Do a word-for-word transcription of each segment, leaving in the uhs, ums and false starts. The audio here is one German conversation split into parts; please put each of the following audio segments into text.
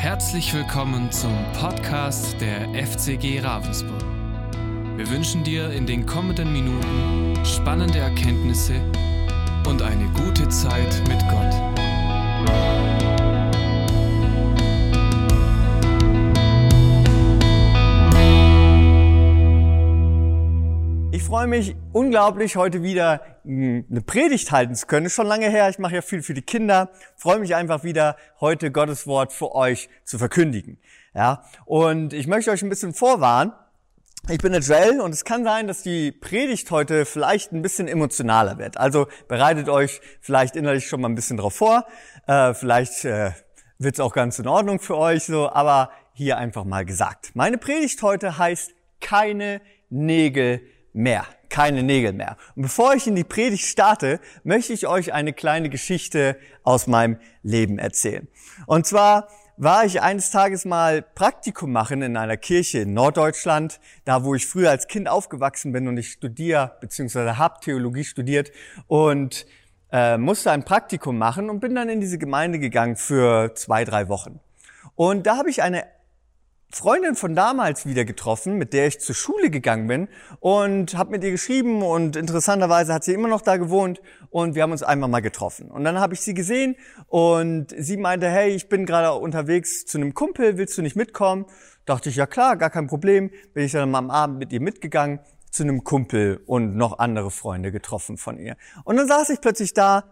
Herzlich willkommen zum Podcast der F C G Ravensburg. Wir wünschen dir in den kommenden Minuten spannende Erkenntnisse und eine gute Zeit mit Gott. Ich freue mich unglaublich, heute wieder eine Predigt halten zu können. Ist schon lange her, ich mache ja viel für die Kinder. Ich freue mich einfach wieder, heute Gottes Wort für euch zu verkündigen. Ja, und ich möchte euch ein bisschen vorwarnen. Ich bin der Joel und es kann sein, dass die Predigt heute vielleicht ein bisschen emotionaler wird. Also bereitet euch vielleicht innerlich schon mal ein bisschen drauf vor. Äh, vielleicht äh, wird es auch ganz in Ordnung für euch so, aber hier einfach mal gesagt. Meine Predigt heute heißt keine Nägel mehr. Keine Nägel mehr. Und bevor ich in die Predigt starte, möchte ich euch eine kleine Geschichte aus meinem Leben erzählen. Und zwar war ich eines Tages mal Praktikum machen in einer Kirche in Norddeutschland, da wo ich früher als Kind aufgewachsen bin und ich studiere bzw. habe Theologie studiert und äh, musste ein Praktikum machen und bin dann in diese Gemeinde gegangen für zwei, drei Wochen. Und da habe ich eine Freundin von damals wieder getroffen, mit der ich zur Schule gegangen bin und habe mit ihr geschrieben und interessanterweise hat sie immer noch da gewohnt und wir haben uns einmal mal getroffen. Und dann habe ich sie gesehen und sie meinte, hey, ich bin gerade unterwegs zu einem Kumpel, willst du nicht mitkommen? Dachte ich, ja klar, gar kein Problem. Bin ich dann am Abend mit ihr mitgegangen zu einem Kumpel und noch andere Freunde getroffen von ihr. Und dann saß ich plötzlich da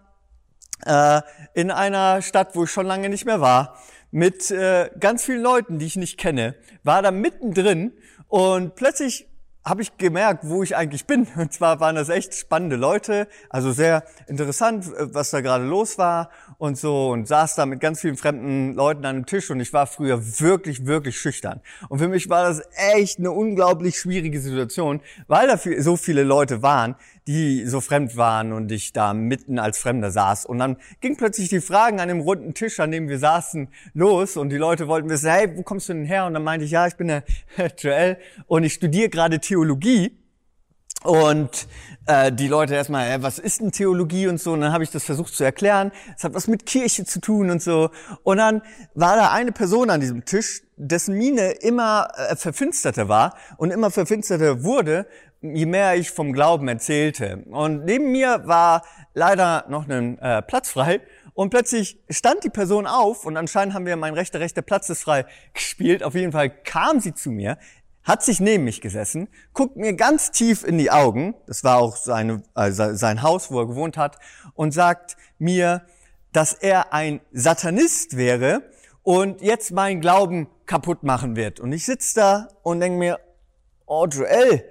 äh, in einer Stadt, wo ich schon lange nicht mehr war, mit äh, ganz vielen Leuten, die ich nicht kenne, war da mittendrin und plötzlich habe ich gemerkt, wo ich eigentlich bin. Und zwar waren das echt spannende Leute, also sehr interessant, was da gerade los war und so und saß da mit ganz vielen fremden Leuten an einem Tisch und ich war früher wirklich, wirklich schüchtern. Und für mich war das echt eine unglaublich schwierige Situation, weil da so viele Leute waren, die so fremd waren und ich da mitten als Fremder saß. Und dann ging plötzlich die Fragen an dem runden Tisch, an dem wir saßen, los und die Leute wollten wissen, hey, wo kommst du denn her? Und dann meinte ich, ja, ich bin der Joel und ich studiere gerade Theologie. Und äh, die Leute erstmal, ja, was ist denn Theologie und so? Und dann habe ich das versucht zu erklären. Es hat was mit Kirche zu tun und so. Und dann war da eine Person an diesem Tisch, dessen Miene immer äh, verfinsterter war und immer verfinsterter wurde, je mehr ich vom Glauben erzählte. Und neben mir war leider noch ein äh, Platz frei. Und plötzlich stand die Person auf und anscheinend haben wir mein rechter, rechter Platz ist frei gespielt. Auf jeden Fall kam sie zu mir, hat sich neben mich gesessen, guckt mir ganz tief in die Augen, das war auch seine, also sein Haus, wo er gewohnt hat, und sagt mir, dass er ein Satanist wäre und jetzt meinen Glauben kaputt machen wird. Und ich sitze da und denke mir, oh Joel,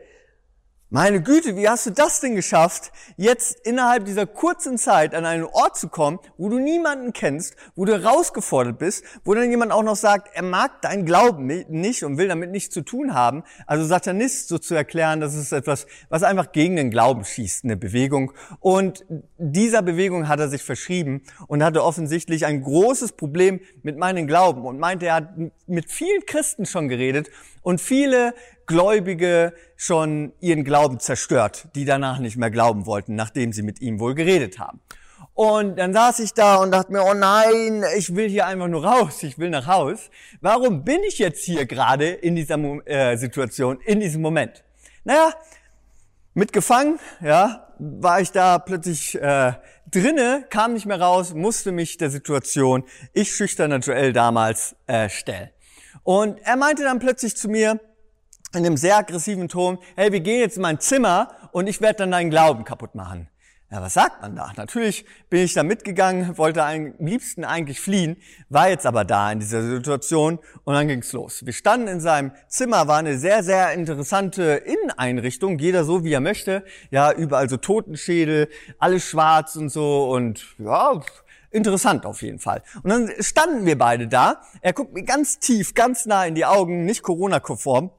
meine Güte, wie hast du das denn geschafft, jetzt innerhalb dieser kurzen Zeit an einen Ort zu kommen, wo du niemanden kennst, wo du herausgefordert bist, wo dann jemand auch noch sagt, er mag deinen Glauben nicht und will damit nichts zu tun haben. Also Satanist so zu erklären, das ist etwas, was einfach gegen den Glauben schießt, eine Bewegung. Und dieser Bewegung hat er sich verschrieben und hatte offensichtlich ein großes Problem mit meinem Glauben und meinte, er hat mit vielen Christen schon geredet und viele Gläubige schon ihren Glauben zerstört, die danach nicht mehr glauben wollten, nachdem sie mit ihm wohl geredet haben. Und dann saß ich da und dachte mir, oh nein, ich will hier einfach nur raus, ich will nach Haus. Warum bin ich jetzt hier gerade in dieser äh, Situation, in diesem Moment? Naja, mitgefangen, ja, war ich da plötzlich äh, drinne, kam nicht mehr raus, musste mich der Situation, ich schüchterner Joel damals, äh, stellen. Und er meinte dann plötzlich zu mir, in einem sehr aggressiven Ton, hey, wir gehen jetzt in mein Zimmer und ich werde dann deinen Glauben kaputt machen. Ja, was sagt man da? Natürlich bin ich da mitgegangen, wollte am liebsten eigentlich fliehen, war jetzt aber da in dieser Situation und dann ging's los. Wir standen in seinem Zimmer, war eine sehr, sehr interessante Inneneinrichtung, jeder so, wie er möchte. Ja, überall so Totenschädel, alles schwarz und so und ja, interessant auf jeden Fall. Und dann standen wir beide da. Er guckt mir ganz tief, ganz nah in die Augen, nicht Corona-konform.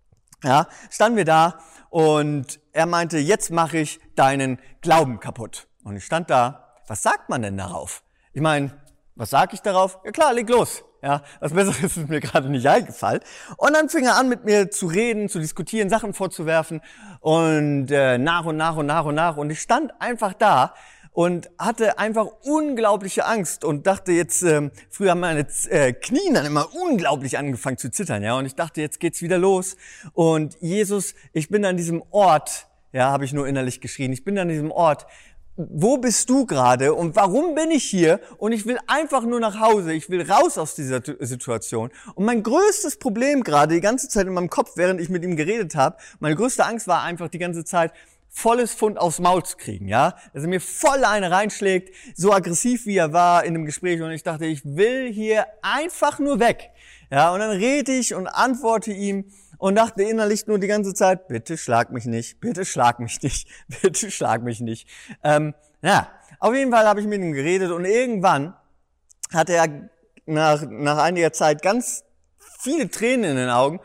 Ja, standen wir da und er meinte, jetzt mache ich deinen Glauben kaputt. Und ich stand da, was sagt man denn darauf? Ich meine, was sag ich darauf? Ja klar, leg los. Ja, was Besseres ist mir gerade nicht eingefallen. Und dann fing er an, mit mir zu reden, zu diskutieren, Sachen vorzuwerfen und äh, nach und nach und nach und nach. Und ich stand einfach da und hatte einfach unglaubliche Angst und dachte jetzt, ähm, früher haben meine äh, Knie dann immer unglaublich angefangen zu zittern, ja, und ich dachte, jetzt geht's wieder los und Jesus, ich bin an diesem Ort, ja, habe ich nur innerlich geschrien, ich bin an diesem Ort, wo bist du gerade und warum bin ich hier und ich will einfach nur nach Hause, ich will raus aus dieser Situation. Und mein größtes Problem gerade die ganze Zeit in meinem Kopf, während ich mit ihm geredet habe, meine größte Angst war einfach die ganze Zeit, volles Pfund aufs Maul zu kriegen, ja, dass er mir voll eine reinschlägt, so aggressiv wie er war in dem Gespräch und ich dachte, ich will hier einfach nur weg, ja, und dann rede ich und antworte ihm und dachte innerlich nur die ganze Zeit, bitte schlag mich nicht, bitte schlag mich nicht, bitte schlag mich nicht. Ähm, ja, auf jeden Fall habe ich mit ihm geredet und irgendwann hatte er nach, nach einiger Zeit ganz viele Tränen in den Augen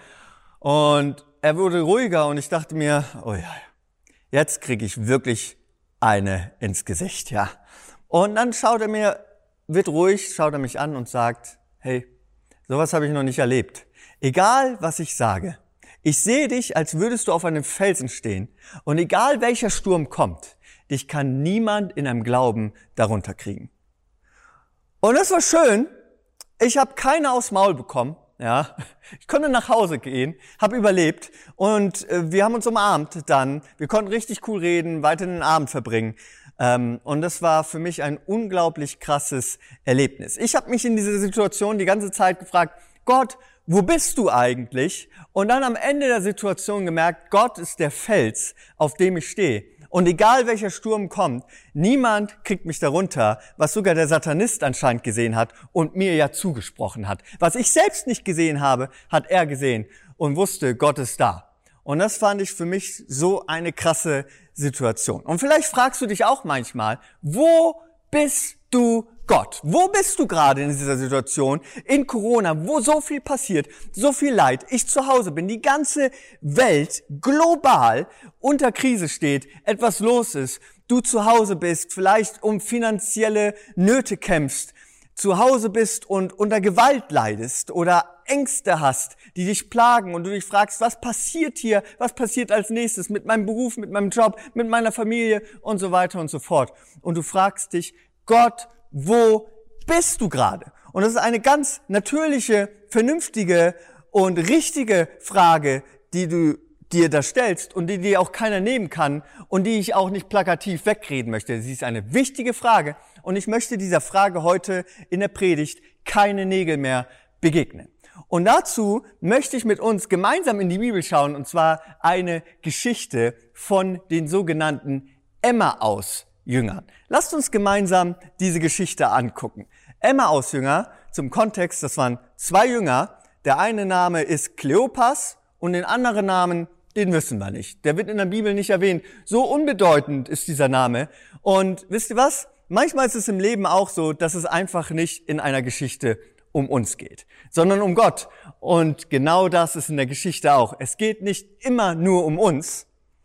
und er wurde ruhiger und ich dachte mir, oh ja, jetzt kriege ich wirklich eine ins Gesicht, ja. Und dann schaut er mir, wird ruhig, schaut er mich an und sagt, hey, sowas habe ich noch nicht erlebt. Egal, was ich sage, ich sehe dich, als würdest du auf einem Felsen stehen. Und egal, welcher Sturm kommt, dich kann niemand in einem Glauben darunter kriegen. Und das war schön. Ich habe keine aufs Maul bekommen. Ja, ich konnte nach Hause gehen, habe überlebt und äh, wir haben uns umarmt dann. Wir konnten richtig cool reden, weiter den Abend verbringen. Ähm, und das war für mich ein unglaublich krasses Erlebnis. Ich habe mich in dieser Situation die ganze Zeit gefragt, Gott, wo bist du eigentlich? Und dann am Ende der Situation gemerkt, Gott ist der Fels, auf dem ich stehe. Und egal welcher Sturm kommt, niemand kriegt mich darunter, was sogar der Satanist anscheinend gesehen hat und mir ja zugesprochen hat. Was ich selbst nicht gesehen habe, hat er gesehen und wusste, Gott ist da. Und das fand ich für mich so eine krasse Situation. Und vielleicht fragst du dich auch manchmal, wo bist du Gott? Wo bist du gerade in dieser Situation, in Corona, wo so viel passiert, so viel Leid, ich zu Hause bin, die ganze Welt global unter Krise steht, etwas los ist, du zu Hause bist, vielleicht um finanzielle Nöte kämpfst, zu Hause bist und unter Gewalt leidest oder Ängste hast, die dich plagen und du dich fragst, was passiert hier, was passiert als nächstes mit meinem Beruf, mit meinem Job, mit meiner Familie und so weiter und so fort. Und du fragst dich, Gott, wo bist du gerade? Und das ist eine ganz natürliche, vernünftige und richtige Frage, die du dir da stellst und die dir auch keiner nehmen kann und die ich auch nicht plakativ wegreden möchte. Sie ist eine wichtige Frage und ich möchte dieser Frage heute in der Predigt keine Nägel mehr begegnen. Und dazu möchte ich mit uns gemeinsam in die Bibel schauen und zwar eine Geschichte von den sogenannten Emmaus-Jüngern. Lasst uns gemeinsam diese Geschichte angucken. Emmaus-Jünger, zum Kontext, das waren zwei Jünger. Der eine Name ist Kleopas und den anderen Namen, den wissen wir nicht. Der wird in der Bibel nicht erwähnt. So unbedeutend ist dieser Name. Und wisst ihr was? Manchmal ist es im Leben auch so, dass es einfach nicht in einer Geschichte um uns geht, sondern um Gott. Und genau das ist in der Geschichte auch. Es geht nicht immer nur um uns,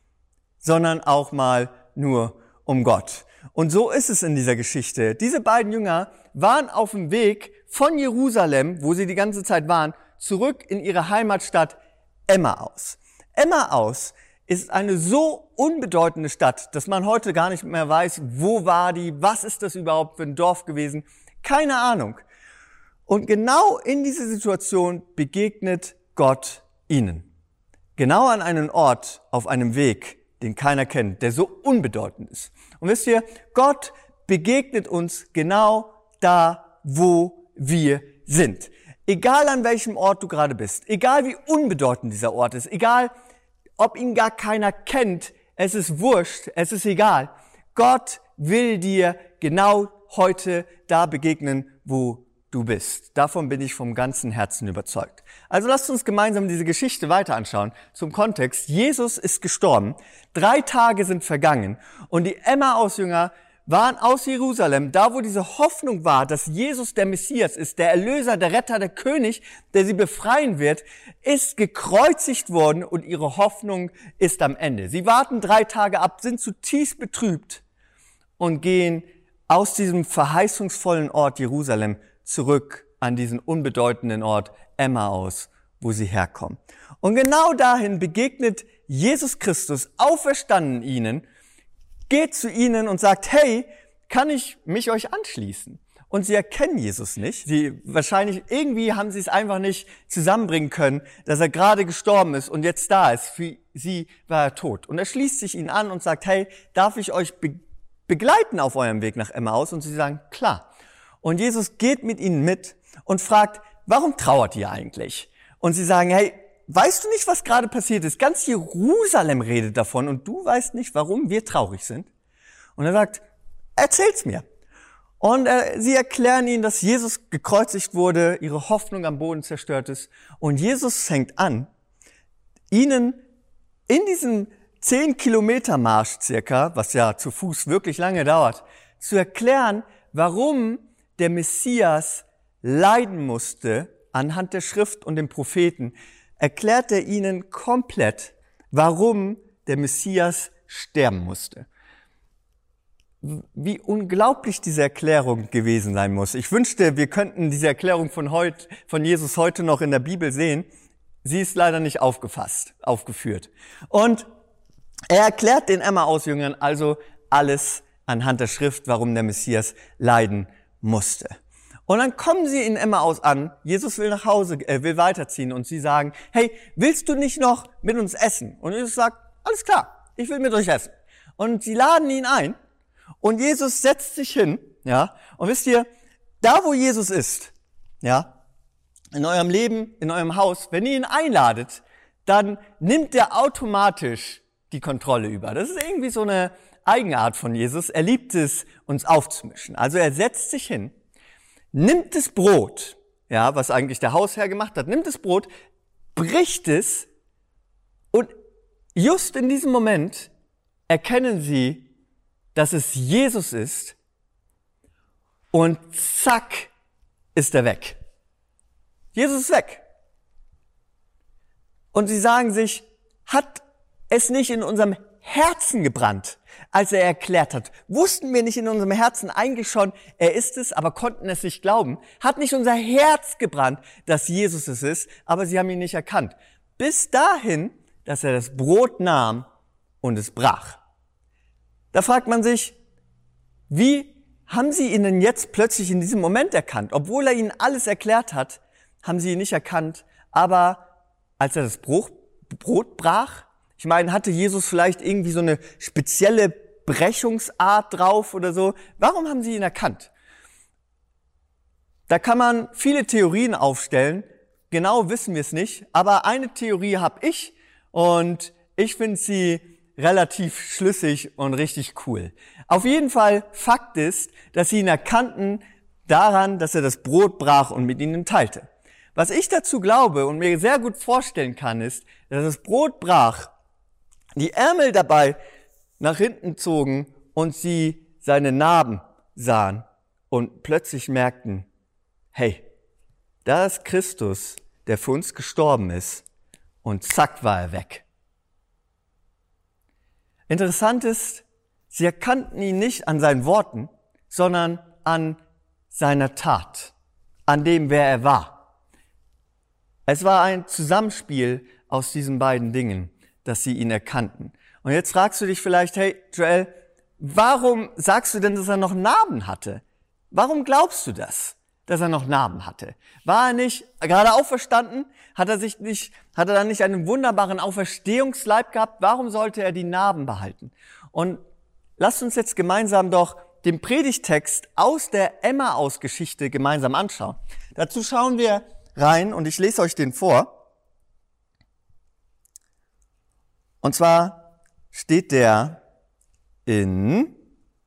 sondern auch mal nur um Gott. Und so ist es in dieser Geschichte. Diese beiden Jünger waren auf dem Weg von Jerusalem, wo sie die ganze Zeit waren, zurück in ihre Heimatstadt Emmaus. Emmaus ist eine so unbedeutende Stadt, dass man heute gar nicht mehr weiß, wo war die, was ist das überhaupt für ein Dorf gewesen, keine Ahnung. Und genau in dieser Situation begegnet Gott ihnen. Genau an einem Ort, auf einem Weg, den keiner kennt, der so unbedeutend ist. Und wisst ihr, Gott begegnet uns genau da, wo wir sind. Egal an welchem Ort du gerade bist, egal wie unbedeutend dieser Ort ist, egal ob ihn gar keiner kennt, es ist wurscht, es ist egal. Gott will dir genau heute da begegnen, wo du bist. Davon bin ich vom ganzen Herzen überzeugt. Also lasst uns gemeinsam diese Geschichte weiter anschauen. Zum Kontext, Jesus ist gestorben, drei Tage sind vergangen und die Emmaus-Jünger waren aus Jerusalem, da wo diese Hoffnung war, dass Jesus der Messias ist, der Erlöser, der Retter, der König, der sie befreien wird, ist gekreuzigt worden und ihre Hoffnung ist am Ende. Sie warten drei Tage ab, sind zutiefst betrübt und gehen aus diesem verheißungsvollen Ort Jerusalem zurück an diesen unbedeutenden Ort Emmaus, wo sie herkommen. Und genau dahin begegnet Jesus Christus, auferstanden ihnen, geht zu ihnen und sagt, hey, kann ich mich euch anschließen? Und sie erkennen Jesus nicht. Sie wahrscheinlich, irgendwie haben sie es einfach nicht zusammenbringen können, dass er gerade gestorben ist und jetzt da ist. Für sie war er tot. Und er schließt sich ihnen an und sagt, hey, darf ich euch be- begleiten auf eurem Weg nach Emmaus? Und sie sagen, klar. Und Jesus geht mit ihnen mit und fragt, warum trauert ihr eigentlich? Und sie sagen, hey, weißt du nicht, was gerade passiert ist? Ganz Jerusalem redet davon und du weißt nicht, warum wir traurig sind. Und er sagt, erzähl's mir. Und äh, sie erklären ihnen, dass Jesus gekreuzigt wurde, ihre Hoffnung am Boden zerstört ist. Und Jesus fängt an, ihnen in diesem zehn Kilometer Marsch circa, was ja zu Fuß wirklich lange dauert, zu erklären, warum der Messias leiden musste anhand der Schrift und den Propheten. Erklärt er ihnen komplett, warum der Messias sterben musste. Wie unglaublich diese Erklärung gewesen sein muss. Ich wünschte, wir könnten diese Erklärung von heute, von Jesus heute noch in der Bibel sehen. Sie ist leider nicht aufgefasst, aufgeführt. Und er erklärt den Emmaus-Jüngern also alles anhand der Schrift, warum der Messias leiden musste. Und dann kommen sie in Emmaus an. Jesus will nach Hause, äh, will weiterziehen und sie sagen, hey, willst du nicht noch mit uns essen? Und Jesus sagt, alles klar, ich will mit euch essen. Und sie laden ihn ein. Und Jesus setzt sich hin, ja, und wisst ihr, da wo Jesus ist, ja, in eurem Leben, in eurem Haus, wenn ihr ihn einladet, dann nimmt er automatisch die Kontrolle über. Das ist irgendwie so eine Eigenart von Jesus. Er liebt es, uns aufzumischen. Also er setzt sich hin, nimmt das Brot, ja, was eigentlich der Hausherr gemacht hat, nimmt das Brot, bricht es und just in diesem Moment erkennen sie, dass es Jesus ist und zack, ist er weg. Jesus ist weg. Und sie sagen sich, hat es nicht in unserem Herzen gebrannt, als er erklärt hat? Wussten wir nicht in unserem Herzen eigentlich schon, er ist es, aber konnten es nicht glauben? Hat nicht unser Herz gebrannt, dass Jesus es ist, aber sie haben ihn nicht erkannt? Bis dahin, dass er das Brot nahm und es brach. Da fragt man sich, wie haben sie ihn denn jetzt plötzlich in diesem Moment erkannt? Obwohl er ihnen alles erklärt hat, haben sie ihn nicht erkannt. Aber als er das Brot brach, ich meine, hatte Jesus vielleicht irgendwie so eine spezielle Brechungsart drauf oder so? Warum haben sie ihn erkannt? Da kann man viele Theorien aufstellen. Genau wissen wir es nicht. Aber eine Theorie habe ich und ich finde sie relativ schlüssig und richtig cool. Auf jeden Fall, Fakt ist, dass sie ihn erkannten daran, dass er das Brot brach und mit ihnen teilte. Was ich dazu glaube und mir sehr gut vorstellen kann, ist, dass das Brot brach, die Ärmel dabei nach hinten zogen und sie seine Narben sahen und plötzlich merkten, hey, da ist Christus, der für uns gestorben ist, und zack war er weg. Interessant ist, sie erkannten ihn nicht an seinen Worten, sondern an seiner Tat, an dem, wer er war. Es war ein Zusammenspiel aus diesen beiden Dingen, dass sie ihn erkannten. Und jetzt fragst du dich vielleicht, hey Joel, warum sagst du denn, dass er noch Narben hatte? Warum glaubst du das, dass er noch Narben hatte? War er nicht gerade auferstanden? Hat er sich nicht, hat er dann nicht einen wunderbaren Auferstehungsleib gehabt? Warum sollte er die Narben behalten? Und lasst uns jetzt gemeinsam doch den Predigtext aus der Emmaus-Geschichte gemeinsam anschauen. Dazu schauen wir rein und ich lese euch den vor. Und zwar steht der in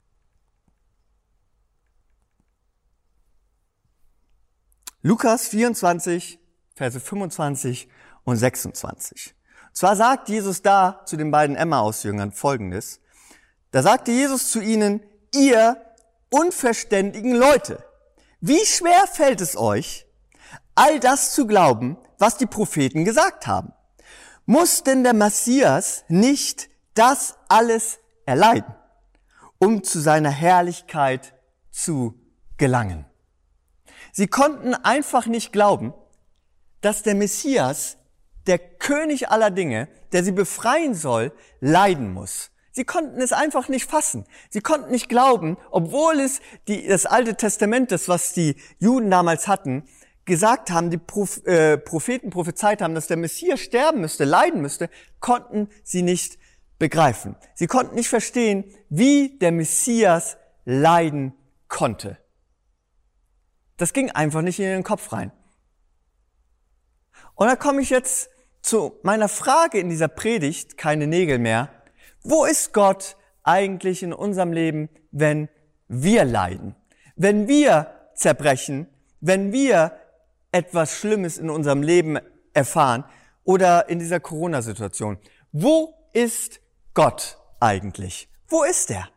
Lukas vierundzwanzig, Verse fünfundzwanzig und sechsundzwanzig. Und zwar sagt Jesus da zu den beiden Emmaus-Jüngern Folgendes. Da sagte Jesus zu ihnen, ihr unverständigen Leute, wie schwer fällt es euch, all das zu glauben, was die Propheten gesagt haben? Muss denn der Messias nicht das alles erleiden, um zu seiner Herrlichkeit zu gelangen? Sie konnten einfach nicht glauben, dass der Messias, der König aller Dinge, der sie befreien soll, leiden muss. Sie konnten es einfach nicht fassen. Sie konnten nicht glauben, obwohl es die, das Alte Testament, das was die Juden damals hatten, gesagt haben, die Proph- äh, Propheten prophezeit haben, dass der Messias sterben müsste, leiden müsste, konnten sie nicht begreifen. Sie konnten nicht verstehen, wie der Messias leiden konnte. Das ging einfach nicht in ihren Kopf rein. Und da komme ich jetzt zu meiner Frage in dieser Predigt, keine Nägel mehr. Wo ist Gott eigentlich in unserem Leben, wenn wir leiden? Wenn wir zerbrechen, wenn wir etwas Schlimmes in unserem Leben erfahren oder in dieser Corona-Situation. Wo ist Gott eigentlich? Wo ist er?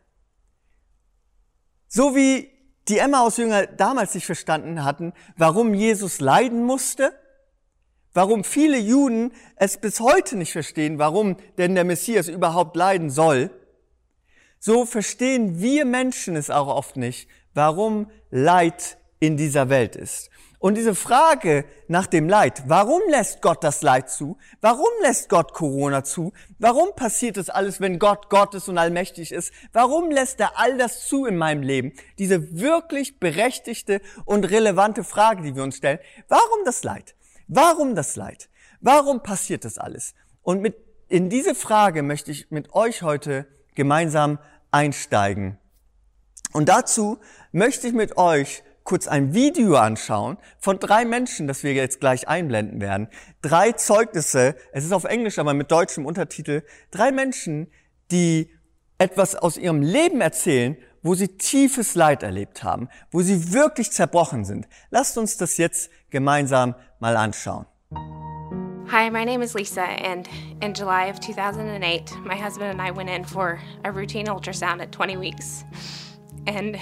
So wie die Emmaus-Jünger damals nicht verstanden hatten, warum Jesus leiden musste, warum viele Juden es bis heute nicht verstehen, warum denn der Messias überhaupt leiden soll, so verstehen wir Menschen es auch oft nicht, warum Leid in dieser Welt ist. Und diese Frage nach dem Leid, warum lässt Gott das Leid zu? Warum lässt Gott Corona zu? Warum passiert das alles, wenn Gott Gott ist und allmächtig ist? Warum lässt er all das zu in meinem Leben? Diese wirklich berechtigte und relevante Frage, die wir uns stellen. Warum das Leid? Warum das Leid? Warum passiert das alles? Und mit, in diese Frage möchte ich mit euch heute gemeinsam einsteigen. Und dazu möchte ich mit euch kurz ein Video anschauen von drei Menschen, das wir jetzt gleich einblenden werden. Drei Zeugnisse, es ist auf Englisch, aber mit deutschem Untertitel. Drei Menschen, die etwas aus ihrem Leben erzählen, wo sie tiefes Leid erlebt haben, wo sie wirklich zerbrochen sind. Lasst uns das jetzt gemeinsam mal anschauen. Hi, my name is Lisa, and in July of two thousand eight, my husband and I went in for a routine ultrasound at twenty weeks. And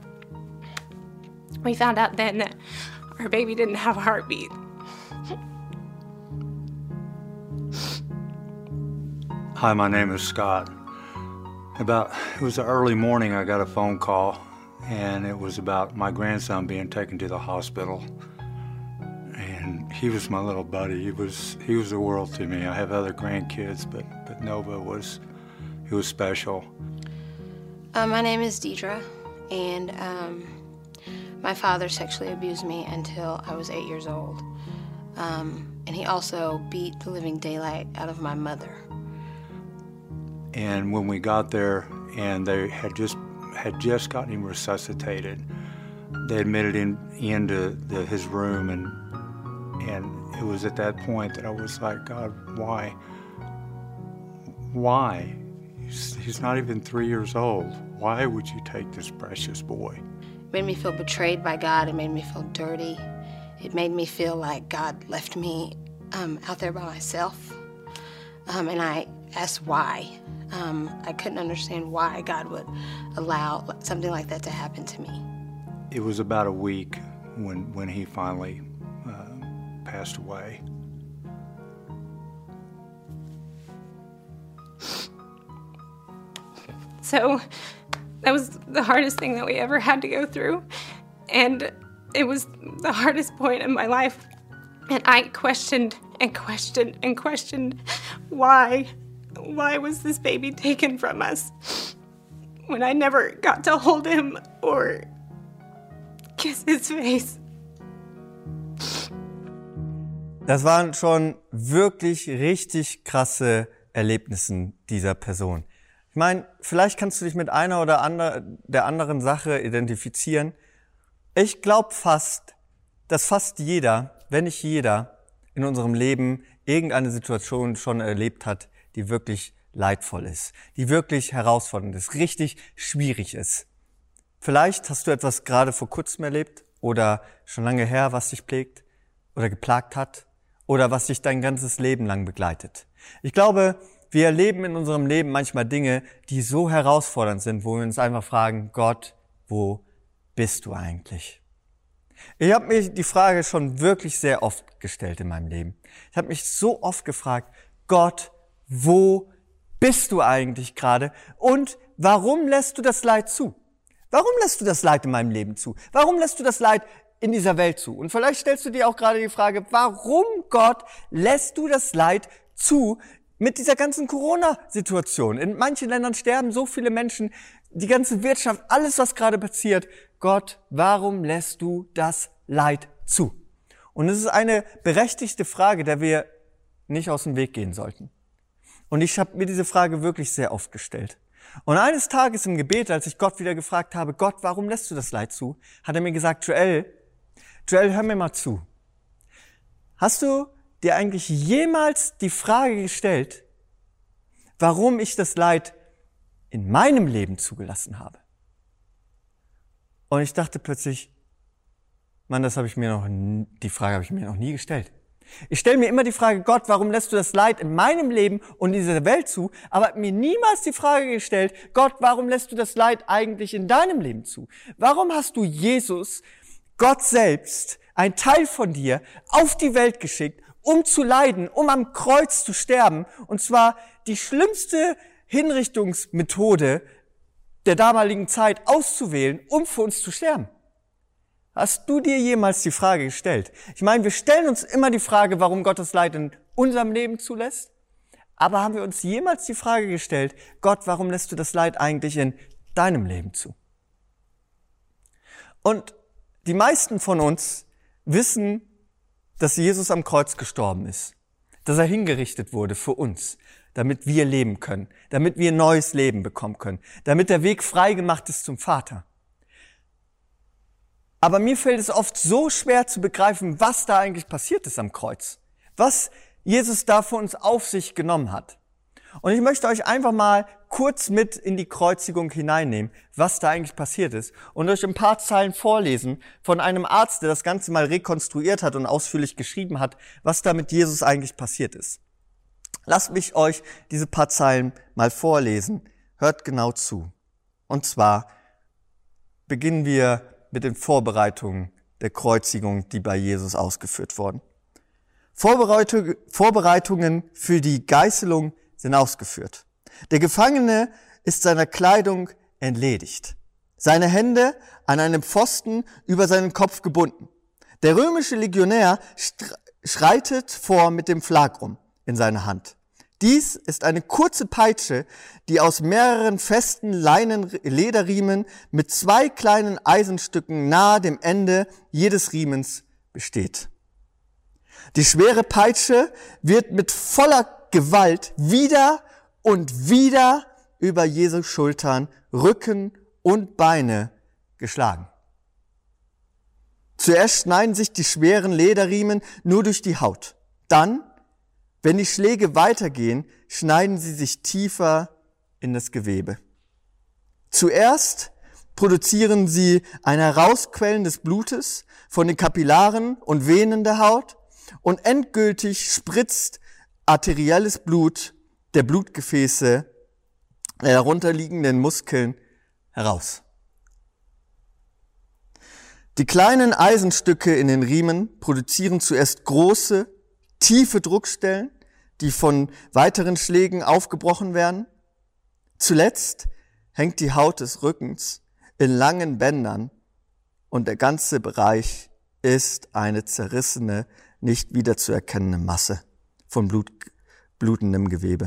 we found out then that our baby didn't have a heartbeat. Hi, my name is Scott. About, it was the early morning, I got a phone call, and it was about my grandson being taken to the hospital. And he was my little buddy. He was he was the world to me. I have other grandkids, but, but Nova was, he was special. Uh, my name is Deidre, and um, my father sexually abused me until I was eight years old. Um, and he also beat the living daylight out of my mother. And when we got there, and they had just had just gotten him resuscitated, they admitted him into the, his room, and and it was at that point that I was like, God, why? Why? He's, he's not even three years old. Why would you take this precious boy? It made me feel betrayed by God. It made me feel dirty. It made me feel like God left me um, out there by myself. Um, and I asked why. Um, I couldn't understand why God would allow something like that to happen to me. It was about a week when, when he finally uh, passed away. So that was the hardest thing that we ever had to go through. And it was the hardest point in my life. And I questioned and questioned and questioned why. Why was this baby taken from us when I never got to hold him or kiss his face? Das waren schon wirklich richtig krasse Erlebnisse dieser Person. Ich meine, vielleicht kannst du dich mit einer oder andere, der anderen Sache identifizieren. Ich glaube fast, dass fast jeder, wenn nicht jeder, in unserem Leben irgendeine Situation schon erlebt hat, die wirklich leidvoll ist, die wirklich herausfordernd ist, richtig schwierig ist. Vielleicht hast du etwas gerade vor kurzem erlebt oder schon lange her, was dich prägt oder geplagt hat oder was dich dein ganzes Leben lang begleitet. Ich glaube, wir erleben in unserem Leben manchmal Dinge, die so herausfordernd sind, wo wir uns einfach fragen, Gott, wo bist du eigentlich? Ich habe mir die Frage schon wirklich sehr oft gestellt in meinem Leben. Ich habe mich so oft gefragt, Gott, wo bist du eigentlich gerade? Und warum lässt du das Leid zu? Warum lässt du das Leid in meinem Leben zu? Warum lässt du das Leid in dieser Welt zu? Und vielleicht stellst du dir auch gerade die Frage, warum, Gott, lässt du das Leid zu Mit dieser ganzen Corona-Situation. In manchen Ländern sterben so viele Menschen, die ganze Wirtschaft, alles, was gerade passiert. Gott, warum lässt du das Leid zu? Und es ist eine berechtigte Frage, der wir nicht aus dem Weg gehen sollten. Und ich habe mir diese Frage wirklich sehr oft gestellt. Und eines Tages im Gebet, als ich Gott wieder gefragt habe, Gott, warum lässt du das Leid zu? Hat er mir gesagt, Joel, Joel, hör mir mal zu. Hast du dir eigentlich jemals die Frage gestellt, warum ich das Leid in meinem Leben zugelassen habe? Und ich dachte plötzlich, Mann, das habe ich mir noch, die Frage habe ich mir noch nie gestellt. Ich stelle mir immer die Frage, Gott, warum lässt du das Leid in meinem Leben und in dieser Welt zu? Aber habe mir niemals die Frage gestellt, Gott, warum lässt du das Leid eigentlich in deinem Leben zu? Warum hast du Jesus, Gott selbst, ein Teil von dir, auf die Welt geschickt, um zu leiden, um am Kreuz zu sterben, und zwar die schlimmste Hinrichtungsmethode der damaligen Zeit auszuwählen, um für uns zu sterben? Hast du dir jemals die Frage gestellt? Ich meine, wir stellen uns immer die Frage, warum Gott das Leid in unserem Leben zulässt, aber haben wir uns jemals die Frage gestellt, Gott, warum lässt du das Leid eigentlich in deinem Leben zu? Und die meisten von uns wissen, dass Jesus am Kreuz gestorben ist, dass er hingerichtet wurde für uns, damit wir leben können, damit wir neues Leben bekommen können, damit der Weg frei gemacht ist zum Vater. Aber mir fällt es oft so schwer zu begreifen, was da eigentlich passiert ist am Kreuz, was Jesus da für uns auf sich genommen hat. Und ich möchte euch einfach mal kurz mit in die Kreuzigung hineinnehmen, was da eigentlich passiert ist, und euch ein paar Zeilen vorlesen von einem Arzt, der das Ganze mal rekonstruiert hat und ausführlich geschrieben hat, was da mit Jesus eigentlich passiert ist. Lasst mich euch diese paar Zeilen mal vorlesen. Hört genau zu. Und zwar beginnen wir mit den Vorbereitungen der Kreuzigung, die bei Jesus ausgeführt wurden. Vorbereitungen für die Geißelung sind ausgeführt. Der Gefangene ist seiner Kleidung entledigt, seine Hände an einem Pfosten über seinen Kopf gebunden. Der römische Legionär schreitet vor mit dem Flagrum in seiner Hand. Dies ist eine kurze Peitsche, die aus mehreren festen Leinen-Lederriemen mit zwei kleinen Eisenstücken nahe dem Ende jedes Riemens besteht. Die schwere Peitsche wird mit voller Gewalt wieder und wieder über Jesu Schultern, Rücken und Beine geschlagen. Zuerst schneiden sich die schweren Lederriemen nur durch die Haut. Dann, wenn die Schläge weitergehen, schneiden sie sich tiefer in das Gewebe. Zuerst produzieren sie ein Herausquellen des Blutes von den Kapillaren und Venen der Haut, und endgültig spritzt arterielles Blut der Blutgefäße der darunterliegenden Muskeln heraus. Die kleinen Eisenstücke in den Riemen produzieren zuerst große, tiefe Druckstellen, die von weiteren Schlägen aufgebrochen werden. Zuletzt hängt die Haut des Rückens in langen Bändern und der ganze Bereich ist eine zerrissene, nicht wiederzuerkennende Masse von Blut, blutendem Gewebe.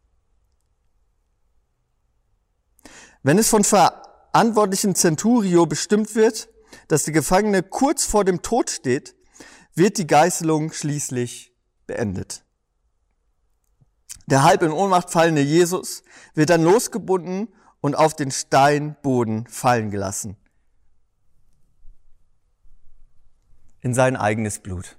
Wenn es von verantwortlichen Centurio bestimmt wird, dass der Gefangene kurz vor dem Tod steht, wird die Geißelung schließlich beendet. Der halb in Ohnmacht fallende Jesus wird dann losgebunden und auf den Steinboden fallen gelassen. In sein eigenes Blut.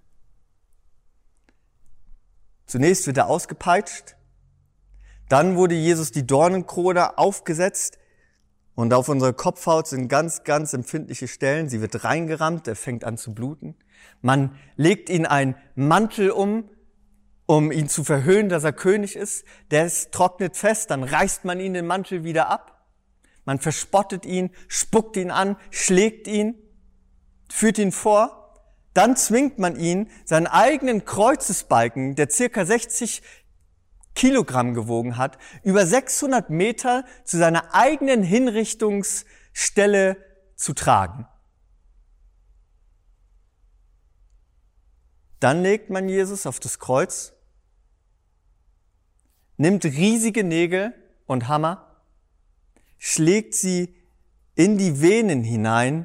Zunächst wird er ausgepeitscht, dann wurde Jesus die Dornenkrone aufgesetzt, und auf unserer Kopfhaut sind ganz, ganz empfindliche Stellen. Sie wird reingerammt, er fängt an zu bluten. Man legt ihn einen Mantel um, um ihn zu verhöhnen, dass er König ist. Der ist, trocknet fest, dann reißt man ihn den Mantel wieder ab. Man verspottet ihn, spuckt ihn an, schlägt ihn, führt ihn vor. Dann zwingt man ihn, seinen eigenen Kreuzesbalken, der circa sechzig Kilogramm gewogen hat, über sechshundert Meter zu seiner eigenen Hinrichtungsstelle zu tragen. Dann legt man Jesus auf das Kreuz, nimmt riesige Nägel und Hammer, schlägt sie in die Venen hinein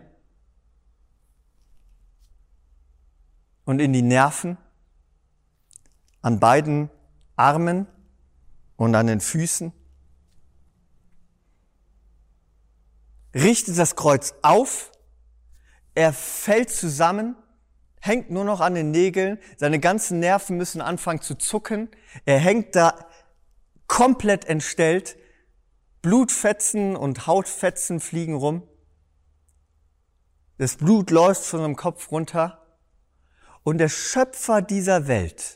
und in die Nerven, an beiden Armen und an den Füßen, richtet das Kreuz auf, er fällt zusammen, hängt nur noch an den Nägeln, seine ganzen Nerven müssen anfangen zu zucken, er hängt da komplett entstellt, Blutfetzen und Hautfetzen fliegen rum, das Blut läuft von seinem Kopf runter und der Schöpfer dieser Welt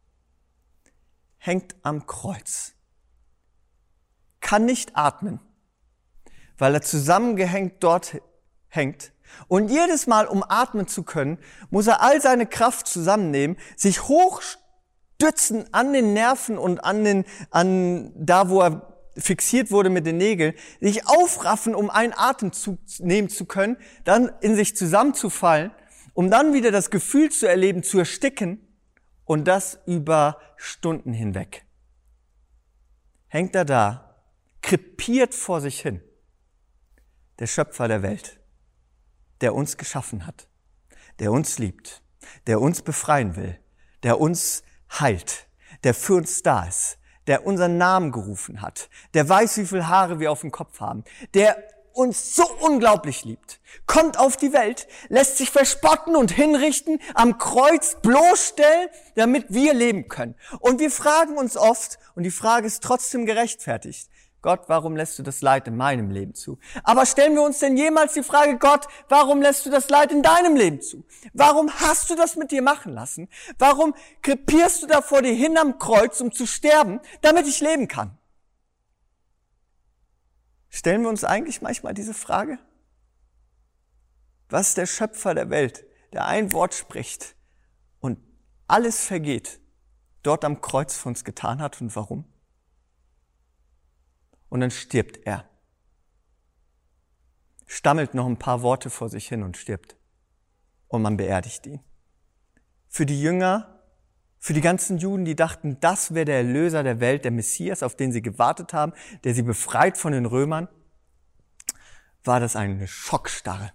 hängt am Kreuz, kann nicht atmen, weil er zusammengehängt dort hängt. Und jedes Mal, um atmen zu können, muss er all seine Kraft zusammennehmen, sich hochstützen an den Nerven und an den, an da, wo er fixiert wurde mit den Nägeln, sich aufraffen, um einen Atemzug nehmen zu können, dann in sich zusammenzufallen, um dann wieder das Gefühl zu erleben, zu ersticken, und das über Stunden hinweg. Hängt er da, krepiert vor sich hin, der Schöpfer der Welt, der uns geschaffen hat, der uns liebt, der uns befreien will, der uns heilt, der für uns da ist, der unseren Namen gerufen hat, der weiß, wie viele Haare wir auf dem Kopf haben, der uns so unglaublich liebt, kommt auf die Welt, lässt sich verspotten und hinrichten, am Kreuz bloßstellen, damit wir leben können. Und wir fragen uns oft, und die Frage ist trotzdem gerechtfertigt, Gott, warum lässt du das Leid in meinem Leben zu? Aber stellen wir uns denn jemals die Frage, Gott, warum lässt du das Leid in deinem Leben zu? Warum hast du das mit dir machen lassen? Warum krepierst du da vor dir hin am Kreuz, um zu sterben, damit ich leben kann? Stellen wir uns eigentlich manchmal diese Frage? Was ist der Schöpfer der Welt, der ein Wort spricht und alles vergeht, dort am Kreuz für uns getan hat und warum? Und dann stirbt er. Stammelt noch ein paar Worte vor sich hin und stirbt. Und man beerdigt ihn. Für die Jünger, für die ganzen Juden, die dachten, das wäre der Erlöser der Welt, der Messias, auf den sie gewartet haben, der sie befreit von den Römern, war das eine Schockstarre.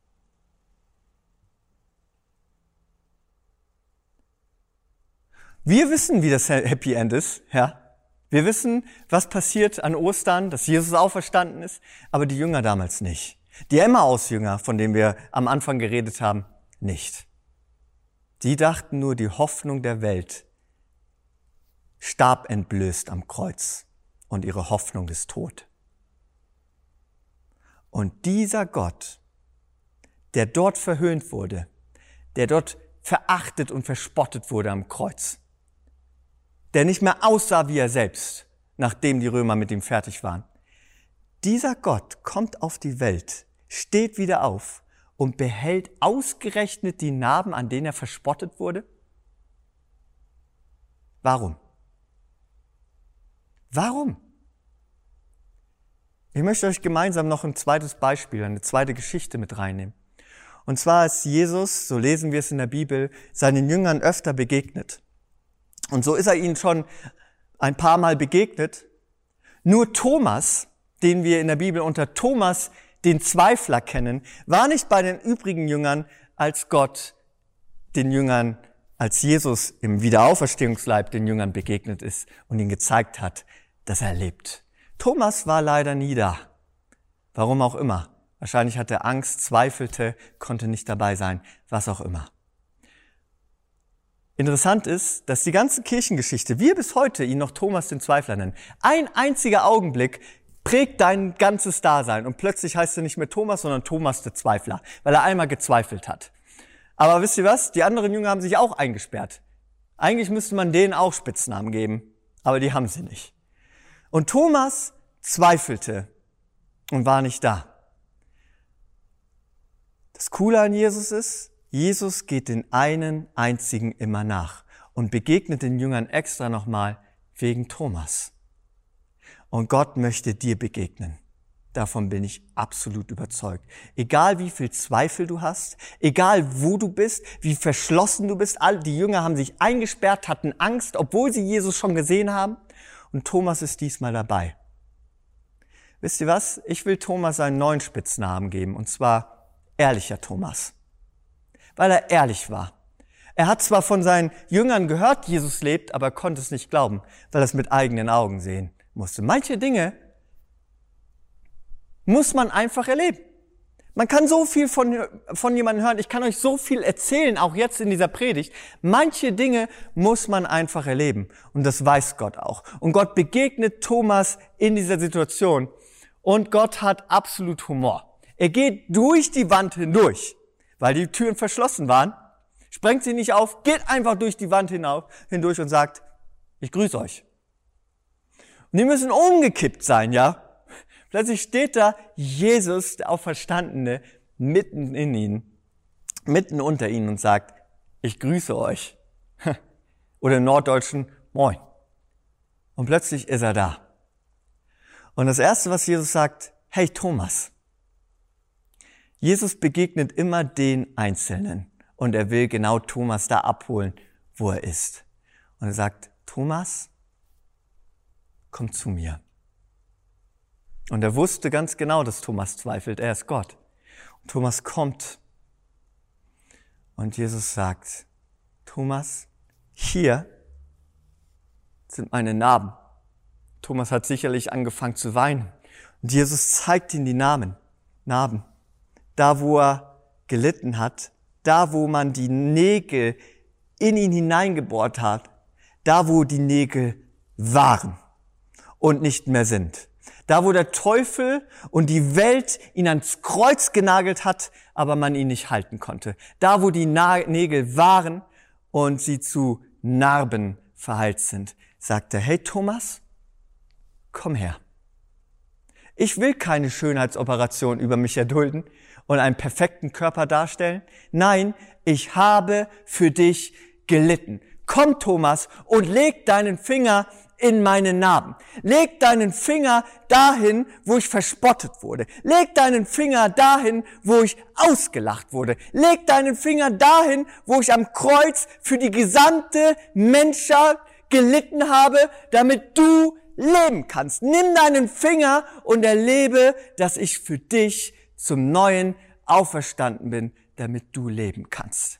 Wir wissen, wie das Happy End ist, ja. Wir wissen, was passiert an Ostern, dass Jesus auferstanden ist, aber die Jünger damals nicht. Die Emmaus-Jünger, von denen wir am Anfang geredet haben, nicht. Die dachten nur, die Hoffnung der Welt starb entblößt am Kreuz und ihre Hoffnung ist tot. Und dieser Gott, der dort verhöhnt wurde, der dort verachtet und verspottet wurde am Kreuz, der nicht mehr aussah wie er selbst, nachdem die Römer mit ihm fertig waren. Dieser Gott kommt auf die Welt, steht wieder auf und behält ausgerechnet die Narben, an denen er verspottet wurde? Warum? Warum? Ich möchte euch gemeinsam noch ein zweites Beispiel, eine zweite Geschichte mit reinnehmen. Und zwar ist Jesus, so lesen wir es in der Bibel, seinen Jüngern öfter begegnet. Und so ist er ihnen schon ein paar Mal begegnet. Nur Thomas, den wir in der Bibel unter Thomas, den Zweifler, kennen, war nicht bei den übrigen Jüngern, als Gott den Jüngern, als Jesus im Wiederauferstehungsleib den Jüngern begegnet ist und ihnen gezeigt hat, dass er lebt. Thomas war leider nie da. Warum auch immer. Wahrscheinlich hatte er Angst, zweifelte, konnte nicht dabei sein, was auch immer. Interessant ist, dass die ganze Kirchengeschichte, wir bis heute ihn noch Thomas den Zweifler nennen, ein einziger Augenblick prägt dein ganzes Dasein und plötzlich heißt er nicht mehr Thomas, sondern Thomas der Zweifler, weil er einmal gezweifelt hat. Aber wisst ihr was? Die anderen Jünger haben sich auch eingesperrt. Eigentlich müsste man denen auch Spitznamen geben, aber die haben sie nicht. Und Thomas zweifelte und war nicht da. Das Coole an Jesus ist, Jesus geht den einen einzigen immer nach und begegnet den Jüngern extra nochmal wegen Thomas. Und Gott möchte dir begegnen. Davon bin ich absolut überzeugt. Egal wie viel Zweifel du hast, egal wo du bist, wie verschlossen du bist, all die Jünger haben sich eingesperrt, hatten Angst, obwohl sie Jesus schon gesehen haben. Und und Thomas ist diesmal dabei. Wisst ihr was? Ich will Thomas einen neuen Spitznamen geben, und zwar ehrlicher Thomas, weil er ehrlich war. Er hat zwar von seinen Jüngern gehört, Jesus lebt, aber er konnte es nicht glauben, weil er es mit eigenen Augen sehen musste. Manche Dinge muss man einfach erleben. Man kann so viel von, von jemandem hören. Ich kann euch so viel erzählen, auch jetzt in dieser Predigt. Manche Dinge muss man einfach erleben. Und das weiß Gott auch. Und Gott begegnet Thomas in dieser Situation. Und Gott hat absolut Humor. Er geht durch die Wand hindurch, weil die Türen verschlossen waren, sprengt sie nicht auf, geht einfach durch die Wand hinauf, hindurch und sagt, ich grüße euch. Und die müssen umgekippt sein, ja? Plötzlich steht da Jesus, der Auferstandene, mitten in ihnen, mitten unter ihnen und sagt, ich grüße euch. Oder im Norddeutschen, moin. Und plötzlich ist er da. Und das Erste, was Jesus sagt, hey Thomas. Jesus begegnet immer den Einzelnen und er will genau Thomas da abholen, wo er ist. Und er sagt, Thomas, komm zu mir. Und er wusste ganz genau, dass Thomas zweifelt, er ist Gott. Und Thomas kommt und Jesus sagt, Thomas, hier sind meine Narben. Thomas hat sicherlich angefangen zu weinen. Und Jesus zeigt ihm die Namen, Narben. Da, wo er gelitten hat, da, wo man die Nägel in ihn hineingebohrt hat, da, wo die Nägel waren und nicht mehr sind. Da, wo der Teufel und die Welt ihn ans Kreuz genagelt hat, aber man ihn nicht halten konnte. Da, wo die Nägel waren und sie zu Narben verheilt sind, sagt er, hey Thomas, komm her. Ich will keine Schönheitsoperation über mich erdulden und einen perfekten Körper darstellen. Nein, ich habe für dich gelitten. Komm, Thomas, und leg deinen Finger in meine Narben. Leg deinen Finger dahin, wo ich verspottet wurde. Leg deinen Finger dahin, wo ich ausgelacht wurde. Leg deinen Finger dahin, wo ich am Kreuz für die gesamte Menschheit gelitten habe, damit du leben kannst. Nimm deinen Finger und erlebe, dass ich für dich zum Neuen auferstanden bin, damit du leben kannst.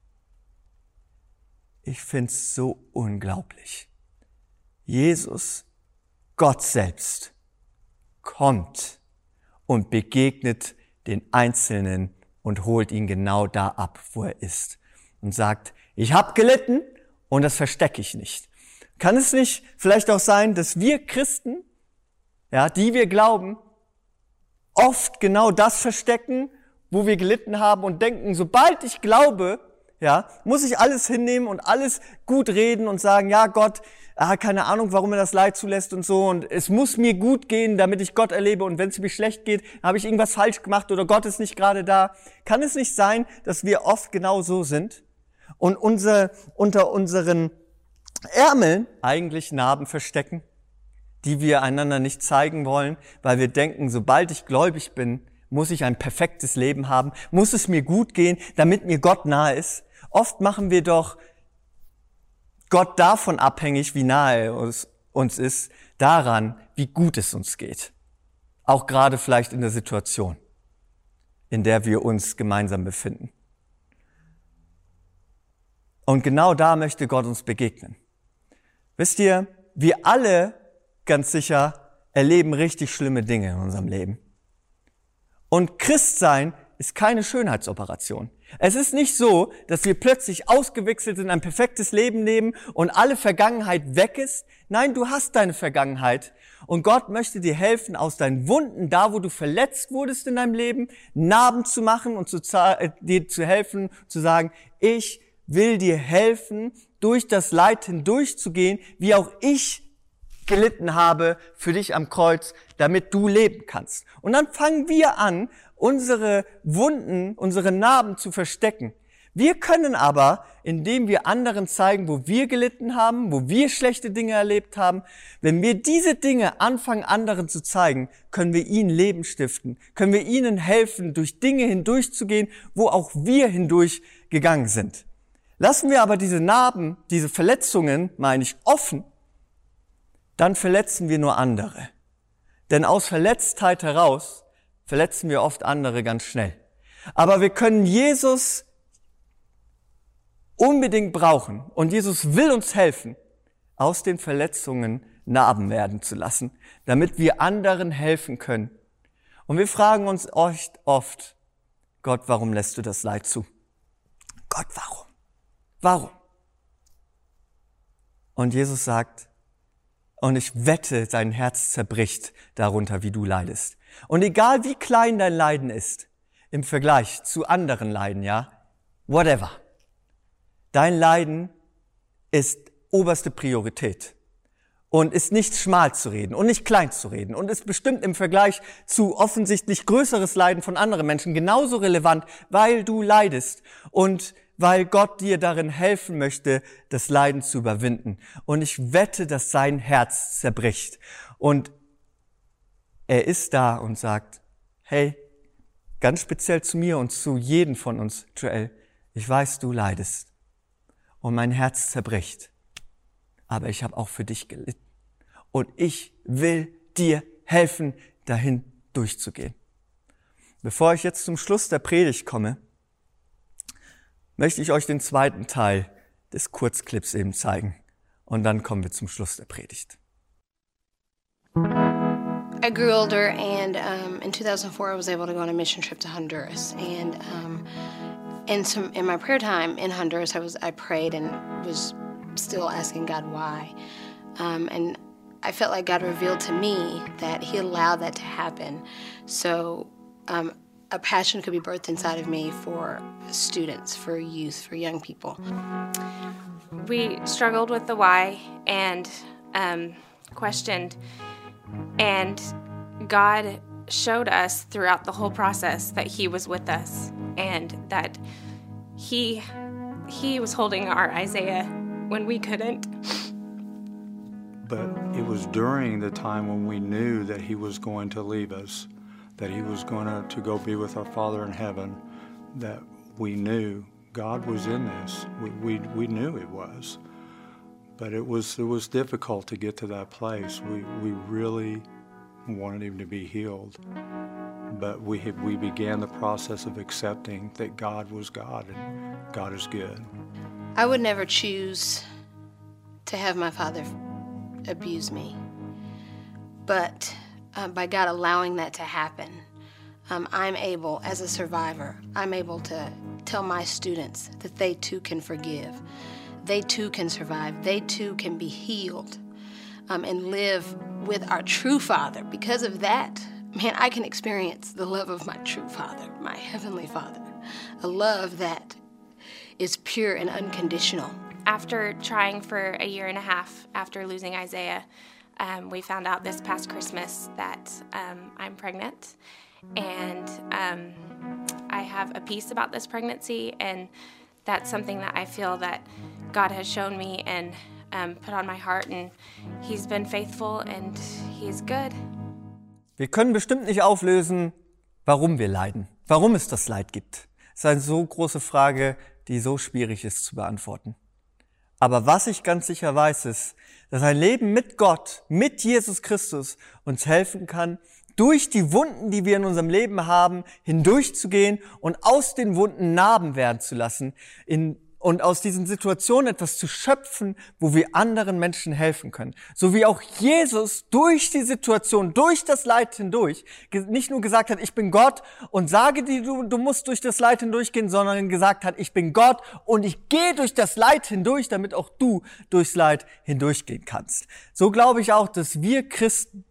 Ich find's so unglaublich. Jesus, Gott selbst, kommt und begegnet den Einzelnen und holt ihn genau da ab, wo er ist. Und sagt, ich habe gelitten und das verstecke ich nicht. Kann es nicht vielleicht auch sein, dass wir Christen, ja, die wir glauben, oft genau das verstecken, wo wir gelitten haben und denken, sobald ich glaube, ja, muss ich alles hinnehmen und alles gut reden und sagen, ja Gott, ah, keine Ahnung, warum er das Leid zulässt und so und es muss mir gut gehen, damit ich Gott erlebe und wenn es mir schlecht geht, habe ich irgendwas falsch gemacht oder Gott ist nicht gerade da. Kann es nicht sein, dass wir oft genau so sind und unser, unter unseren Ärmeln eigentlich Narben verstecken, die wir einander nicht zeigen wollen, weil wir denken, sobald ich gläubig bin, muss ich ein perfektes Leben haben, muss es mir gut gehen, damit mir Gott nahe ist. Oft machen wir doch Gott davon abhängig, wie nahe er uns, uns ist, daran, wie gut es uns geht. Auch gerade vielleicht in der Situation, in der wir uns gemeinsam befinden. Und genau da möchte Gott uns begegnen. Wisst ihr, wir alle ganz sicher erleben richtig schlimme Dinge in unserem Leben. Und Christsein ist keine Schönheitsoperation. Es ist nicht so, dass wir plötzlich ausgewechselt sind, ein perfektes Leben leben und alle Vergangenheit weg ist. Nein, du hast deine Vergangenheit und Gott möchte dir helfen, aus deinen Wunden, da wo du verletzt wurdest in deinem Leben, Narben zu machen und zu, äh, dir zu helfen, zu sagen, ich will dir helfen, durch das Leid hindurchzugehen, wie auch ich gelitten habe für dich am Kreuz, damit du leben kannst. Und dann fangen wir an, unsere Wunden, unsere Narben zu verstecken. Wir können aber, indem wir anderen zeigen, wo wir gelitten haben, wo wir schlechte Dinge erlebt haben, wenn wir diese Dinge anfangen, anderen zu zeigen, können wir ihnen Leben stiften, können wir ihnen helfen, durch Dinge hindurchzugehen, wo auch wir hindurchgegangen sind. Lassen wir aber diese Narben, diese Verletzungen, meine ich, offen, dann verletzen wir nur andere. Denn aus Verletztheit heraus verletzen wir oft andere ganz schnell. Aber wir können Jesus unbedingt brauchen und Jesus will uns helfen, aus den Verletzungen Narben werden zu lassen, damit wir anderen helfen können. Und wir fragen uns oft, oft, Gott, warum lässt du das Leid zu? Gott, warum? Warum? Und Jesus sagt, und ich wette, dein Herz zerbricht darunter, wie du leidest. Und egal wie klein dein Leiden ist, im Vergleich zu anderen Leiden, ja, whatever. Dein Leiden ist oberste Priorität und ist nicht schmal zu reden und nicht klein zu reden und ist bestimmt im Vergleich zu offensichtlich größeres Leiden von anderen Menschen genauso relevant, weil du leidest und weil Gott dir darin helfen möchte, das Leiden zu überwinden. Und ich wette, dass sein Herz zerbricht. Und er ist da und sagt, hey, ganz speziell zu mir und zu jedem von uns, Joel, ich weiß, du leidest und mein Herz zerbricht, aber ich habe auch für dich gelitten. Und ich will dir helfen, dahin durchzugehen. Bevor ich jetzt zum Schluss der Predigt komme, möchte ich euch den zweiten Teil des Kurzclips eben zeigen. Und dann kommen wir zum Schluss der Predigt. I grew older, and um, in two thousand four I was able to go on a mission trip to Honduras. And um, in, some, in my prayer time in Honduras, I, was, I prayed and was still asking God why. Um, and I felt like God revealed to me that He allowed that to happen. So um, a passion could be birthed inside of me for students, for youth, for young people. We struggled with the why and um, questioned, and God showed us throughout the whole process that He was with us and that He He was holding our Isaiah when we couldn't. But it was during the time when we knew that He was going to leave us, that He was going to, to go be with our Father in heaven, that we knew God was in this. We, we, we knew it was. But it was it was difficult to get to that place. We we really wanted him to be healed. But we had, we began the process of accepting that God was God and God is good. I would never choose to have my father abuse me. But uh, by God allowing that to happen, um, I'm able, as a survivor, I'm able to tell my students that they too can forgive. They too can survive. They too can be healed um, and live with our true Father. Because of that, man, I can experience the love of my true Father, my Heavenly Father, a love that is pure and unconditional. After trying for a year and a half after losing Isaiah, um, we found out this past Christmas that um, I'm pregnant, and um, I have a peace about this pregnancy, and that's something that I feel that God has shown me and um, put on my heart, and He's been faithful and He's good. Wir können bestimmt nicht auflösen, warum wir leiden, warum es das Leid gibt. Das ist eine so große Frage, die so schwierig ist zu beantworten. Aber was ich ganz sicher weiß, ist, dass ein Leben mit Gott, mit Jesus Christus uns helfen kann, durch die Wunden, die wir in unserem Leben haben, hindurchzugehen und aus den Wunden Narben werden zu lassen in, und aus diesen Situationen etwas zu schöpfen, wo wir anderen Menschen helfen können. So wie auch Jesus durch die Situation, durch das Leid hindurch, nicht nur gesagt hat, ich bin Gott und sage dir, du, du musst durch das Leid hindurchgehen, sondern gesagt hat, ich bin Gott und ich gehe durch das Leid hindurch, damit auch du durchs Leid hindurchgehen kannst. So glaube ich auch, dass wir Christen,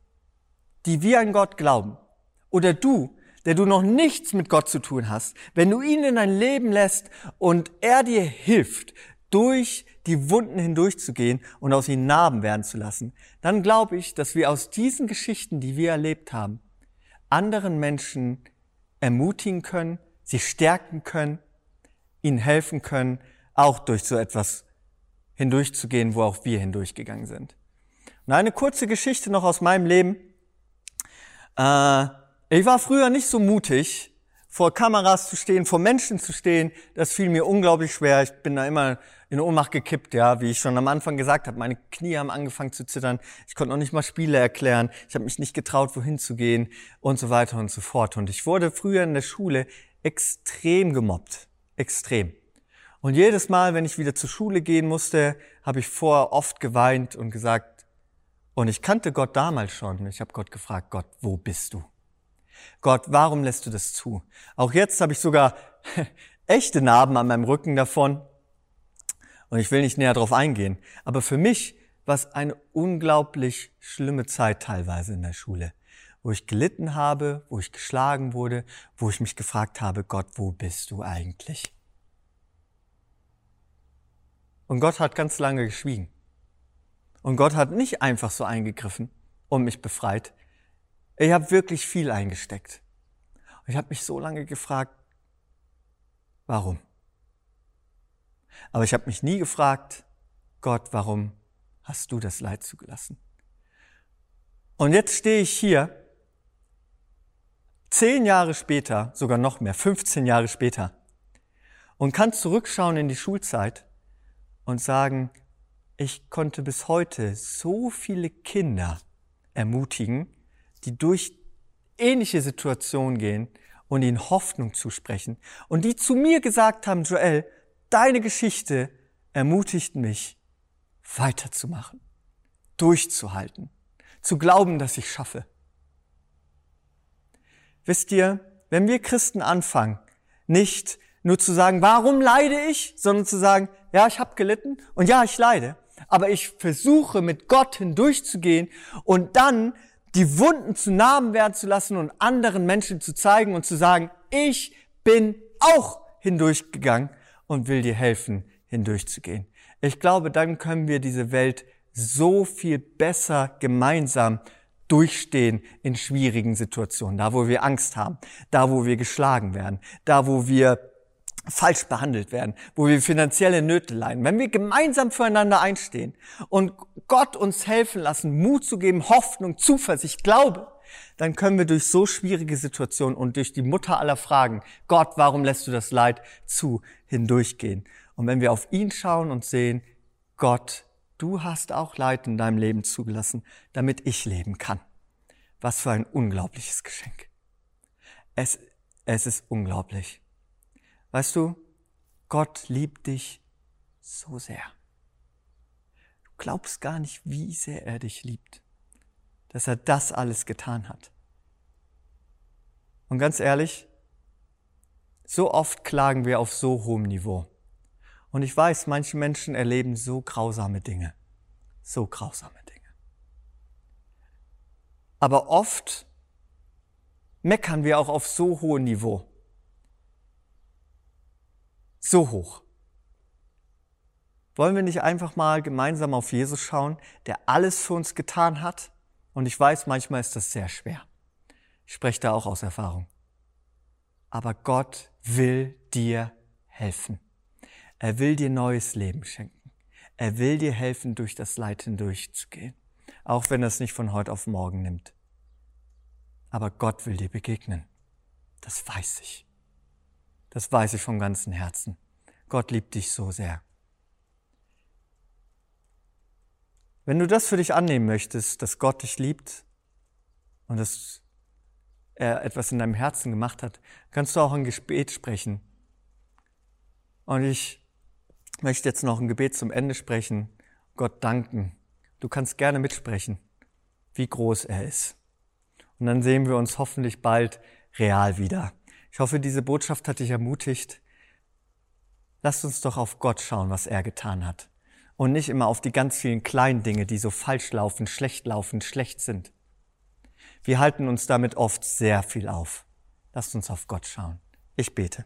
die wir an Gott glauben, oder du, der du noch nichts mit Gott zu tun hast, wenn du ihn in dein Leben lässt und er dir hilft, durch die Wunden hindurchzugehen und aus ihnen Narben werden zu lassen, dann glaube ich, dass wir aus diesen Geschichten, die wir erlebt haben, anderen Menschen ermutigen können, sie stärken können, ihnen helfen können, auch durch so etwas hindurchzugehen, wo auch wir hindurchgegangen sind. Und eine kurze Geschichte noch aus meinem Leben. Äh, Ich war früher nicht so mutig, vor Kameras zu stehen, vor Menschen zu stehen, das fiel mir unglaublich schwer. Ich bin da immer in Ohnmacht gekippt, ja, wie ich schon am Anfang gesagt habe. Meine Knie haben angefangen zu zittern. Ich konnte noch nicht mal Spiele erklären. Ich habe mich nicht getraut, wohin zu gehen und so weiter und so fort. Und ich wurde früher in der Schule extrem gemobbt. Extrem. Und jedes Mal, wenn ich wieder zur Schule gehen musste, habe ich vorher oft geweint und gesagt, und ich kannte Gott damals schon. Ich habe Gott gefragt, Gott, wo bist du? Gott, warum lässt du das zu? Auch jetzt habe ich sogar echte Narben an meinem Rücken davon. Und ich will nicht näher drauf eingehen. Aber für mich war es eine unglaublich schlimme Zeit teilweise in der Schule, wo ich gelitten habe, wo ich geschlagen wurde, wo ich mich gefragt habe, Gott, wo bist du eigentlich? Und Gott hat ganz lange geschwiegen. Und Gott hat nicht einfach so eingegriffen und mich befreit. Ich habe wirklich viel eingesteckt. Und ich habe mich so lange gefragt, warum? Aber ich habe mich nie gefragt, Gott, warum hast du das Leid zugelassen? Und jetzt stehe ich hier, zehn Jahre später, sogar noch mehr, fünfzehn Jahre später, und kann zurückschauen in die Schulzeit und sagen, ich konnte bis heute so viele Kinder ermutigen, die durch ähnliche Situationen gehen und ihnen Hoffnung zusprechen und die zu mir gesagt haben, Joel, deine Geschichte ermutigt mich, weiterzumachen, durchzuhalten, zu glauben, dass ich schaffe. Wisst ihr, wenn wir Christen anfangen, nicht nur zu sagen, warum leide ich, sondern zu sagen, ja, ich habe gelitten und ja, ich leide, aber ich versuche mit Gott hindurchzugehen und dann die Wunden zu Narben werden zu lassen und anderen Menschen zu zeigen und zu sagen, ich bin auch hindurchgegangen und will dir helfen, hindurchzugehen. Ich glaube, dann können wir diese Welt so viel besser gemeinsam durchstehen in schwierigen Situationen. Da, wo wir Angst haben, da, wo wir geschlagen werden, da, wo wir falsch behandelt werden, wo wir finanzielle Nöte leiden. Wenn wir gemeinsam füreinander einstehen und Gott uns helfen lassen, Mut zu geben, Hoffnung, Zuversicht, Glaube, dann können wir durch so schwierige Situationen und durch die Mutter aller Fragen, Gott, warum lässt du das Leid zu, hindurchgehen. Und wenn wir auf ihn schauen und sehen, Gott, du hast auch Leid in deinem Leben zugelassen, damit ich leben kann. Was für ein unglaubliches Geschenk. Es, es ist unglaublich. Weißt du, Gott liebt dich so sehr. Du glaubst gar nicht, wie sehr er dich liebt, dass er das alles getan hat. Und ganz ehrlich, so oft klagen wir auf so hohem Niveau. Und ich weiß, manche Menschen erleben so grausame Dinge, so grausame Dinge. Aber oft meckern wir auch auf so hohem Niveau. So hoch. Wollen wir nicht einfach mal gemeinsam auf Jesus schauen, der alles für uns getan hat? Und ich weiß, manchmal ist das sehr schwer. Ich spreche da auch aus Erfahrung. Aber Gott will dir helfen. Er will dir neues Leben schenken. Er will dir helfen, durch das Leid hindurchzugehen. Auch wenn er es nicht von heute auf morgen nimmt. Aber Gott will dir begegnen. Das weiß ich. Das weiß ich vom ganzen Herzen. Gott liebt dich so sehr. Wenn du das für dich annehmen möchtest, dass Gott dich liebt und dass er etwas in deinem Herzen gemacht hat, kannst du auch ein Gebet sprechen. Und ich möchte jetzt noch ein Gebet zum Ende sprechen, Gott danken. Du kannst gerne mitsprechen, wie groß er ist. Und dann sehen wir uns hoffentlich bald real wieder. Ich hoffe, diese Botschaft hat dich ermutigt. Lasst uns doch auf Gott schauen, was er getan hat. Und nicht immer auf die ganz vielen kleinen Dinge, die so falsch laufen, schlecht laufen, schlecht sind. Wir halten uns damit oft sehr viel auf. Lasst uns auf Gott schauen. Ich bete.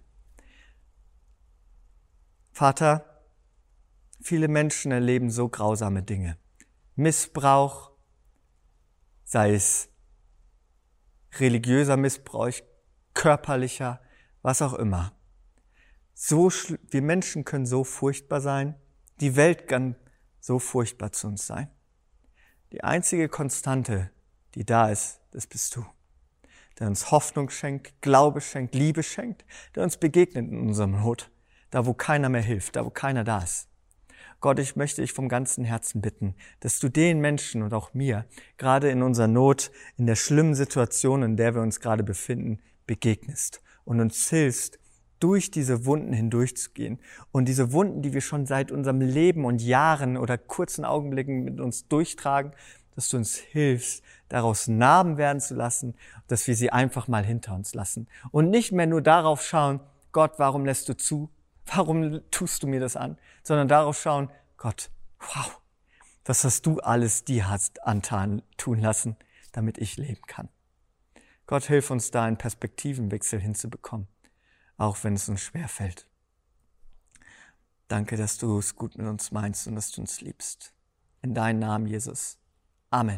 Vater, viele Menschen erleben so grausame Dinge. Missbrauch, sei es religiöser Missbrauch, körperlicher, was auch immer. So, wir Menschen können so furchtbar sein. Die Welt kann so furchtbar zu uns sein. Die einzige Konstante, die da ist, das bist du. der uns Hoffnung schenkt, Glaube schenkt, Liebe schenkt, der uns begegnet in unserem Not, da wo keiner mehr hilft, da wo keiner da ist. Gott, ich möchte dich vom ganzen Herzen bitten, dass du den Menschen und auch mir, gerade in unserer Not, in der schlimmen Situation, in der wir uns gerade befinden, begegnest und uns hilfst, durch diese Wunden hindurchzugehen. Und diese Wunden, die wir schon seit unserem Leben und Jahren oder kurzen Augenblicken mit uns durchtragen, dass du uns hilfst, daraus Narben werden zu lassen, dass wir sie einfach mal hinter uns lassen. Und nicht mehr nur darauf schauen, Gott, warum lässt du zu? Warum tust du mir das an? Sondern darauf schauen, Gott, wow, was hast du alles dir hast antan, tun lassen, damit ich leben kann. Gott, hilf uns da einen Perspektivenwechsel hinzubekommen, auch wenn es uns schwerfällt. Danke, dass du es gut mit uns meinst und dass du uns liebst. In deinem Namen, Jesus. Amen.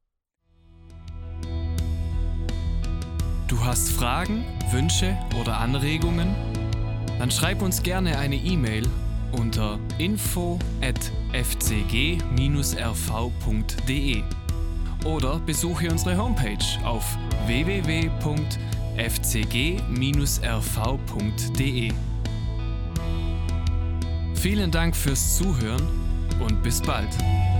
Du hast Fragen, Wünsche oder Anregungen? Dann schreib uns gerne eine E-Mail unter info at f c g dash r v punkt d e oder besuche unsere Homepage auf w w w punkt f c g dash r v punkt d e. Vielen Dank fürs Zuhören und bis bald.